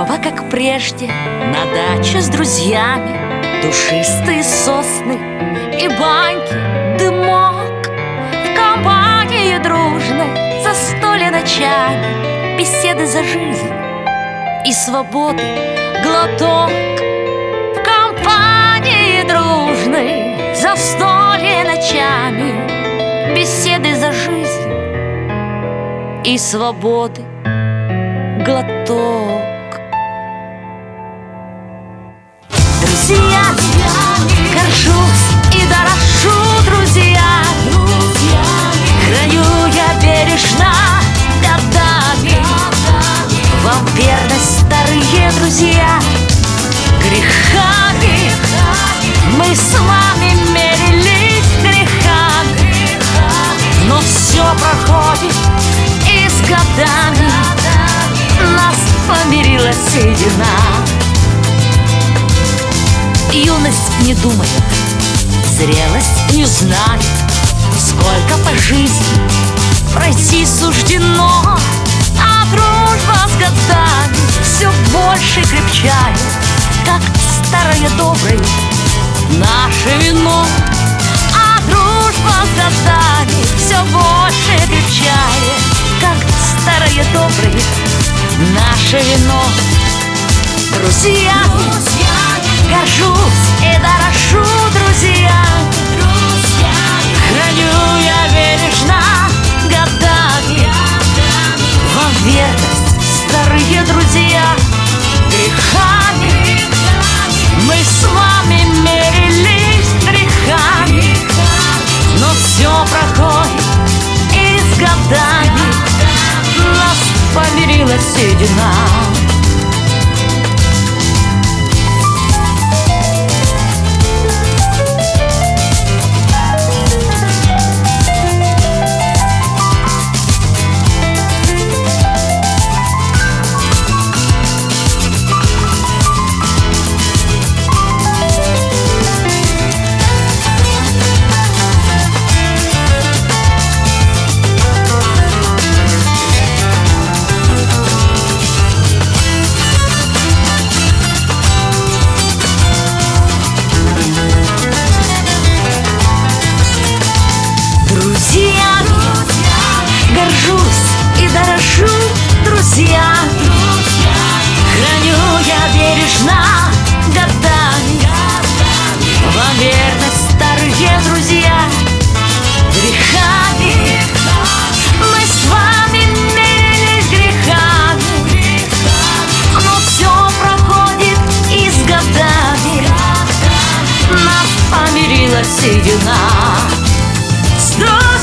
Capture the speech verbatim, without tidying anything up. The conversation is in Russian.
снова, как прежде, на даче с друзьями. Душистые сосны и баньки, дымок. В компании дружной, застолье ночами, беседы за жизнь и свободы глоток. В компании дружной, застолье ночами, беседы за жизнь и свободы глоток. Друзьями горжусь и дорожу друзьями. Храню я бережно годами. Вам верность, старые друзья. Грехами мы с вами мерились грехами, но все проходит и с годами нас помирила седина. Юность не думает, зрелость не знает, сколько по жизни пройти суждено. А дружба с годами все больше крепчает, как старое доброе наше вино. А дружба с годами все больше крепчает, как старое доброе наше вино. Друзья, горжусь и дорожу друзьями. Храню я бережно годами. Вам верность, старые друзья. Грехами мы с вами мерились грехами, но все проходит и с годами нас помирила седина. Горжусь и дорожу друзьями. Храню я бережно годами. Вам верность, старые друзья. Грехами мы с вами мерились грехами, но все проходит и с годами нас помирила седина.